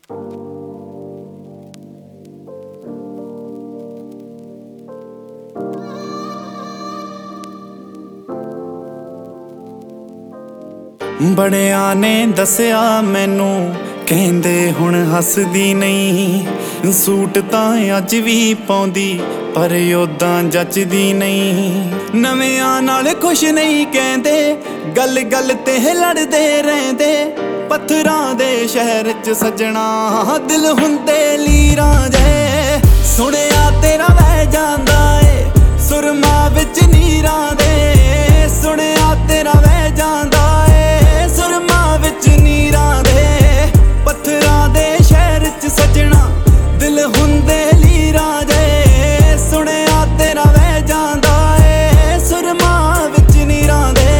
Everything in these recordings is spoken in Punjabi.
ਬੜਿਆਂ ਨੇ ਦੱਸਿਆ ਮੈਨੂੰ, ਕਹਿੰਦੇ ਹੁਣ ਹੱਸਦੀ ਨਹੀਂ। ਸੂਟ ਤਾਂ ਅੱਜ ਵੀ ਪਾਉਂਦੀ ਪਰ ਓਦਾਂ ਜੱਚਦੀ ਨਹੀਂ। ਨਵਿਆਂ ਨਾਲ ਖੁਸ਼ ਨਹੀਂ ਕਹਿੰਦੇ, ਗੱਲ ਗੱਲ ਤੇ ਲੜਦੇ ਰਹਿੰਦੇ। ਪੱਥਰਾਂ ਦੇ ਸ਼ਹਿਰ 'ਚ ਸੱਜਣਾ ਦਿਲ ਹੁੰਦੇ ਲੀਰਾਂ ਜੇ। ਸੁਣਿਆ ਤੇਰਾ ਵਹਿ ਜਾਂਦਾ ਏ ਸੁਰਮਾ ਵਿੱਚ ਨੀਰਾਂ ਦੇ। ਸੁਣਿਆ ਤੇਰਾ ਵਹਿ ਜਾਂਦਾ ਏ ਸੁਰਮਾ ਵਿੱਚ ਨੀਰਾਂ ਦੇ। ਪੱਥਰਾਂ ਦੇ ਸ਼ਹਿਰ 'ਚ ਸੱਜਣਾ ਦਿਲ ਹੁੰਦੇ ਲੀਰਾਂ ਜੇ। ਸੁਣਿਆ ਤੇਰਾ ਵਹਿ ਜਾਂਦਾ ਏ ਸੁਰਮਾ ਵਿੱਚ ਨੀਰਾਂ ਦੇ।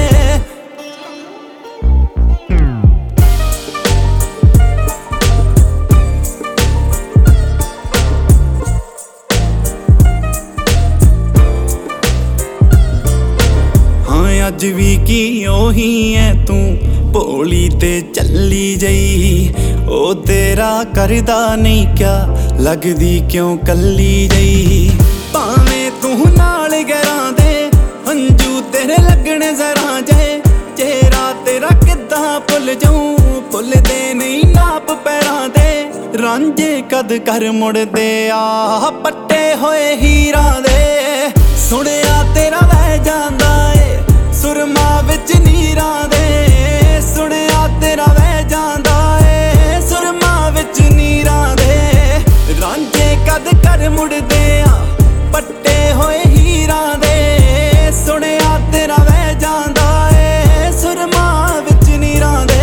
ਅੱਜ ਵੀ ਕੀ ਉਹੀ ਐ ਤੂੰ ਭੋਲੀ ਤੇ ਚੱਲੀ ਜਈ। ਉਹ ਤੇਰਾ ਕਰਦਾ ਨਹੀਂ ਕਿਆ ਲੱਗਦੀ ਕਿਉਂ ਕੱਲੀ ਜਈ। ਭਾਵੇਂ ਤੂੰ ਨਾਲ ਗਰਾਂ ਦੇ ਹੰਝੂ ਤੇਰੇ ਲੱਗਣ ਜ਼ਰਾ ਜੇ। ਚਿਹਰਾ ਤੇਰਾ ਕਿੱਦਾਂ ਭੁੱਲ ਜਾਊਂ ਭੁੱਲਦੇ ਨਹੀਂ ਨਾਪ ਪੈਰਾਂ ਦੇ। ਰਾਂਝੇ ਕਦ ਕਰ ਮੁੜਦੇ ਆ ਪੱਟੇ ਹੋਏ ਹੀਰਾਂ ਦੇ। ਸੁਣਿਆ ਤੇਰਾ ਵਹਿ ਜਾਂਦਾ ਏ ਸੁਰਮਾ ਵਿੱਚ ਨੀਰਾਂ ਦੇ। ਸੁਣਿਆ ਤੇਰਾ ਵਹਿ ਜਾਂਦਾ ਏ ਸੁਰਮਾ ਵਿੱਚ ਨੀਰਾਂ ਦੇ। ਰਾਂਝੇ ਕਦ ਕਰ ਮੁੜਦੇ ਆ ਪੱਟੇ ਹੋਏ ਹੀਰਾਂ ਦੇ। ਸੁਣਿਆ ਤੇਰਾ ਵਹਿ ਜਾਂਦਾ ਏ ਸੁਰਮਾ ਵਿੱਚ ਨੀਰਾਂ ਦੇ।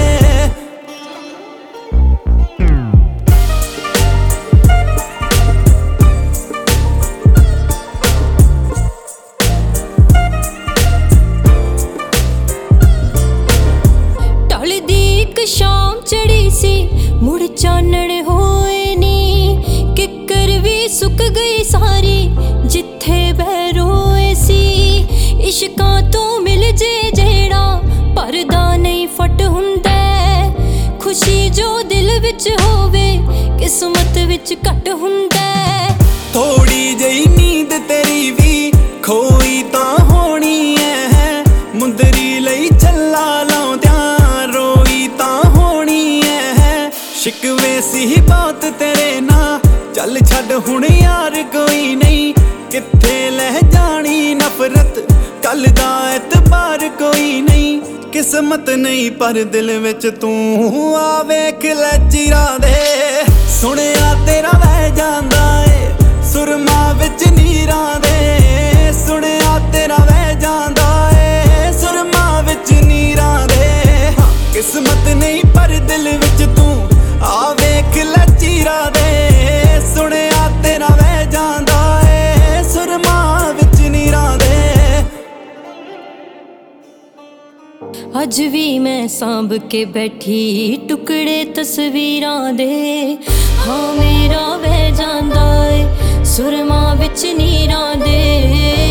ਸ਼ਾਮ ਚੜੀ ਸੀ ਮੁੜ ਚਾਨਣ ਹੋਏ ਨੀ। ਕਿੱਕਰ ਵੀ ਸੁੱਕ ਗਈ ਸਾਰੀ ਜਿੱਥੇ ਬਹਿ ਰੋਏ ਸੀ। ਇਸ਼ਕਾਂ ਤੋਂ ਮਿਲ ਜੇ ਜਿਹੜਾ ਪਰਦਾ ਨਹੀਂ ਫਟ ਹੁੰਦਾ। ਖੁਸ਼ੀ ਜੋ ਦਿਲ ਵਿੱਚ ਹੋਵੇ ਕਿਸਮਤ ਵਿੱਚ ਘੱਟ ਹੁੰਦਾ। ਥੋੜੀ ਜਿਹੀ ਨੀਂਦ ਤੇਰੀ ਵੀ ਖੋਈ ਤਾਂ ਹੋਣੀ ਐ। ਮੁੰਦਰੀ ਲਈ ਛੱਲਾ ਲਾਉਂਦਿਆਂ ਰੋਈ ਤਾਂ ਹੋਣੀ ਐ। ਸ਼ਿਕਵੇ ਸੀ ਬਾਤ ਤੇਰੇ ਨਾਲ ਚੱਲ ਛੱਡ ਹੁਣ ਯਾਰ ਕੋਈ ਨਹੀਂ। ਕਿੱਥੇ ਲੈ ਜਾਣੀ ਨਫ਼ਰਤ ਕੱਲ ਦਾ ਐਤਬਾਰ ਕੋਈ ਨਹੀਂ। ਕਿਸਮਤ ਨਹੀਂ ਪਰ ਦਿਲ ਵਿੱਚ ਤੂੰ ਆ ਵੇਖ ਲੈ ਚਿਰਾਂ ਦੇ। ਸੁਣਿਆ ਤੇਰਾ ਵਹਿ ਜਾਂਦਾ ਏ ਸੁਰਮਾ ਵਿੱਚ ਨੀਰਾਂ ਦੇ। ਸੁਣਿਆ ਤੇਰਾ ਵਹਿ ਜਾਂਦਾ ਏ ਸੁਰਮਾ ਵਿੱਚ ਨੀਰਾਂ ਦੇ। ਕਿਸਮਤ ਨਹੀਂ ਪਰ ਦਿਲ ਵਿੱਚ ਤੂੰ ਆ ਵੇਖ ਲੈ ਚਿਰਾਂ ਦੇ। ਸੁਣਿਆ ਤੇਰਾ ਵਹਿ ਜਾਂਦਾ ਏ ਸੁਰਮਾ ਵਿੱਚ ਨੀਰਾਂ ਦੇ। ਅੱਜ ਵੀ ਮੈਂ ਸਾਂਭ ਕੇ ਬੈਠੀ ਟੁਕੜੇ ਤਸਵੀਰਾਂ ਦੇ। ਹਾਂ ਮੇਰਾ ਵਹਿ ਜਾਂਦਾ ਏ ਸੁਰਮਾ ਵਿੱਚ ਨੀਰਾਂ ਦੇ।